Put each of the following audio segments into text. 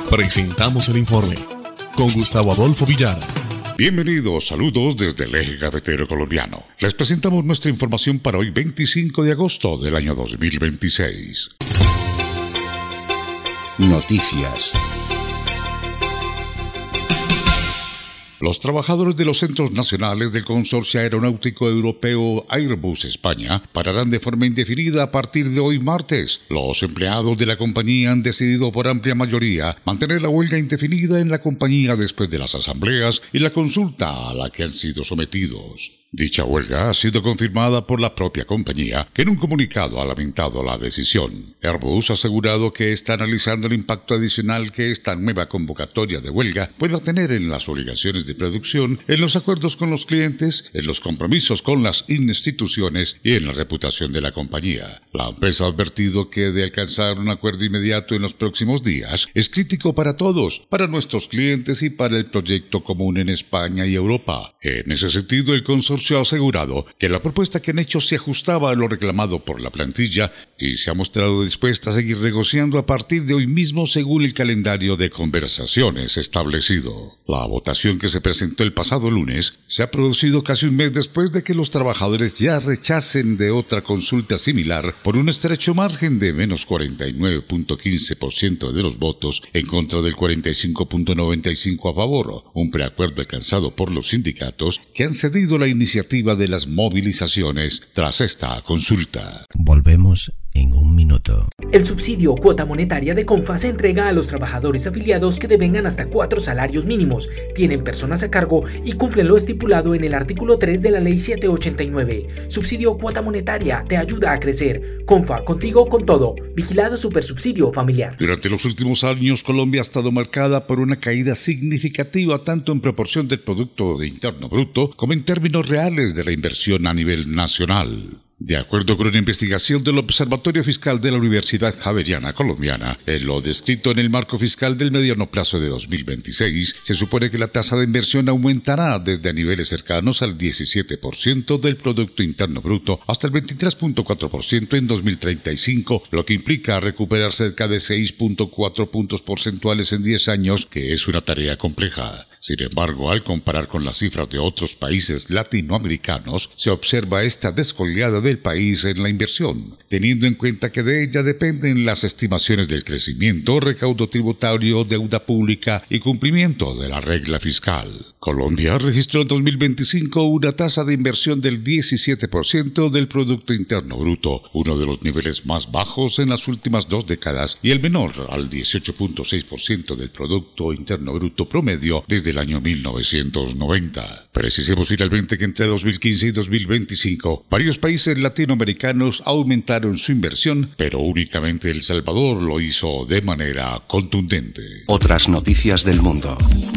Presentamos el informe con Gustavo Adolfo Villara. Bienvenidos, saludos desde el eje cafetero colombiano. Les presentamos nuestra información para hoy 25 de agosto del año 2026. Noticias. Los trabajadores de los centros nacionales del Consorcio Aeronáutico Europeo Airbus España pararán de forma indefinida a partir de hoy martes. Los empleados de la compañía han decidido por amplia mayoría mantener la huelga indefinida en la compañía después de las asambleas y la consulta a la que han sido sometidos. Dicha huelga ha sido confirmada por la propia compañía, que en un comunicado ha lamentado la decisión. Airbus ha asegurado que está analizando el impacto adicional que esta nueva convocatoria de huelga pueda tener en las obligaciones de producción, en los acuerdos con los clientes, en los compromisos con las instituciones y en la reputación de la compañía. La empresa ha advertido que de alcanzar un acuerdo inmediato en los próximos días es crítico para todos, para nuestros clientes y para el proyecto común en España y Europa. En ese sentido, el consorcio ha asegurado que la propuesta que han hecho se ajustaba a lo reclamado por la plantilla y se ha mostrado dispuesta a seguir negociando a partir de hoy mismo según el calendario de conversaciones establecido. La votación que se presentó el pasado lunes se ha producido casi un mes después de que los trabajadores ya rechacen de otra consulta similar por un estrecho margen de menos 49.15% de los votos en contra del 45.95% a favor, un preacuerdo alcanzado por los sindicatos que han cedido la iniciativa de las movilizaciones tras esta consulta. Volvemos en un minuto. El subsidio cuota monetaria de Confa se entrega a los trabajadores afiliados que devengan hasta 4 salarios mínimos, tienen personas a cargo y cumplen lo estipulado en el artículo 3 de la Ley 789. Subsidio cuota monetaria te ayuda a crecer. Confa, contigo con todo. Vigilado Supersubsidio Familiar. Durante los últimos años, Colombia ha estado marcada por una caída significativa tanto en proporción del Producto Interno Bruto como en términos reales de la inversión a nivel nacional. De acuerdo con una investigación del Observatorio Fiscal de la Universidad Javeriana Colombiana, en lo descrito en el marco fiscal del mediano plazo de 2026, se supone que la tasa de inversión aumentará desde niveles cercanos al 17% del Producto Interno Bruto hasta el 23.4% en 2035, lo que implica recuperar cerca de 6.4 puntos porcentuales en 10 años, que es una tarea compleja. Sin embargo, al comparar con las cifras de otros países latinoamericanos, se observa esta descolgada del país en la inversión, teniendo en cuenta que de ella dependen las estimaciones del crecimiento, recaudo tributario, deuda pública y cumplimiento de la regla fiscal. Colombia registró en 2025 una tasa de inversión del 17% del Producto Interno Bruto, uno de los niveles más bajos en las últimas 2 décadas y el menor al 18.6% del Producto Interno Bruto promedio desde el año 1990. Precisemos finalmente que entre 2015 y 2025, varios países latinoamericanos aumentaron su inversión, pero únicamente El Salvador lo hizo de manera contundente. Otras noticias del mundo.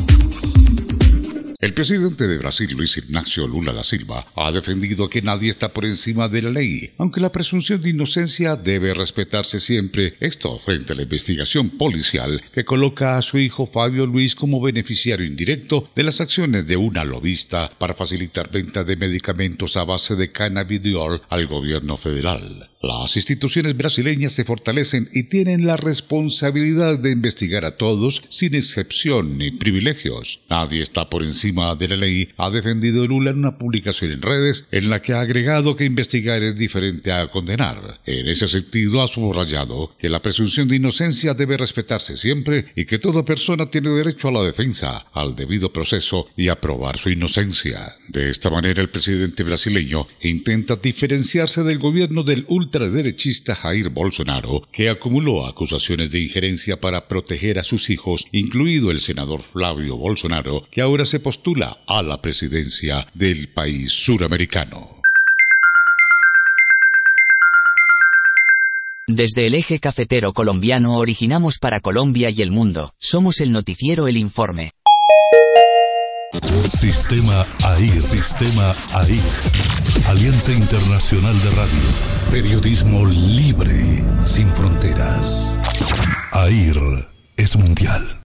El presidente de Brasil, Luis Ignacio Lula da Silva, ha defendido que nadie está por encima de la ley, aunque la presunción de inocencia debe respetarse siempre, esto frente a la investigación policial que coloca a su hijo Fabio Luis como beneficiario indirecto de las acciones de una lobista para facilitar venta de medicamentos a base de cannabidiol al gobierno federal. Las instituciones brasileñas se fortalecen y tienen la responsabilidad de investigar a todos sin excepción ni privilegios. Nadie está por encima de la ley, ha defendido Lula en una publicación en redes en la que ha agregado que investigar es diferente a condenar. En ese sentido ha subrayado que la presunción de inocencia debe respetarse siempre y que toda persona tiene derecho a la defensa, al debido proceso y a probar su inocencia. De esta manera el presidente brasileño intenta diferenciarse del gobierno del ultraderechista Jair Bolsonaro, que acumuló acusaciones de injerencia para proteger a sus hijos, incluido el senador Flavio Bolsonaro, que ahora se postula a la presidencia del país suramericano. Desde el eje cafetero colombiano originamos para Colombia y el mundo. Somos el noticiero El Informe. Sistema AIR. Sistema AIR. Alianza Internacional de Radio. Periodismo libre, sin fronteras. AIR es mundial.